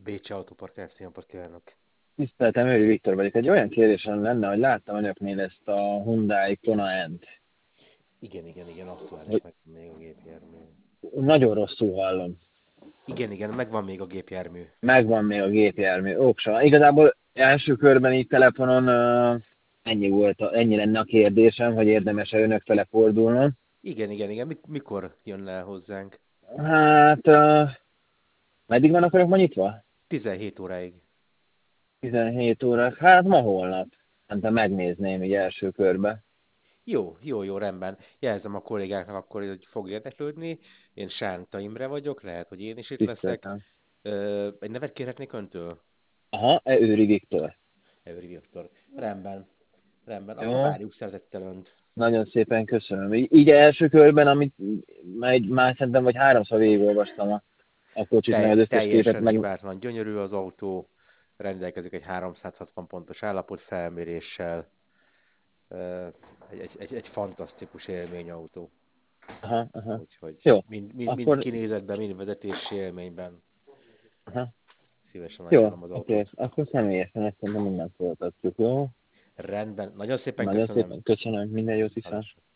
Bécsi Autópark Kft. Napot kívánok! Tiszteltem, Őri Viktor vagyok. Egy olyan kérdésem lenne, hogy láttam önöknél ezt a Hyundai Kona N-t. Igen, aktuális, Hogy meg még a gépjármű. nagyon rosszul hallom. Igen, megvan még a gépjármű. Megvan még a gépjármű. Oksa. Igazából első körben így telefonon ennyi volt, ennyi lenne a kérdésem, hogy érdemes-e önök fele fordulnom. Igen. Mikor jön le hozzánk? Hát, meddig vannak önök ma nyitva? 17 óráig. 17 óra. Hát ma holnap. Hát megnézném így első körbe. Jó, rendben. Jelzem a kollégáknak akkor, hogy fog érdeklődni. Én Sánta Imre vagyok, lehet, hogy én is itt leszek. Tiszteltem. Egy nevet kérhetnék öntől? Aha, Őri Viktor. Evri Viktor. Rendben. Akkor Jó. várjuk szeretettel önt. Nagyon szépen köszönöm. Így első körben, amit már szerintem vagy háromszor végigolvastam a kocsit, meg az összes képet, Teljesen meg hibátlan, gyönyörű az autó, rendelkezik egy 360 pontos állapotfelméréssel, Ö, egy fantasztikus élményautó. aha. Úgyhogy Jó, mind akkor, kinézetben, mind vezetési élményben aha. szívesen Jó, ajánlom az oké, autót. akkor személyesen ezt szerintem mindent folytatjuk, jó? Rendben, nagyon szépen Nagyon köszönöm. szépen köszönöm, minden jót viszont. Viszontlátásra.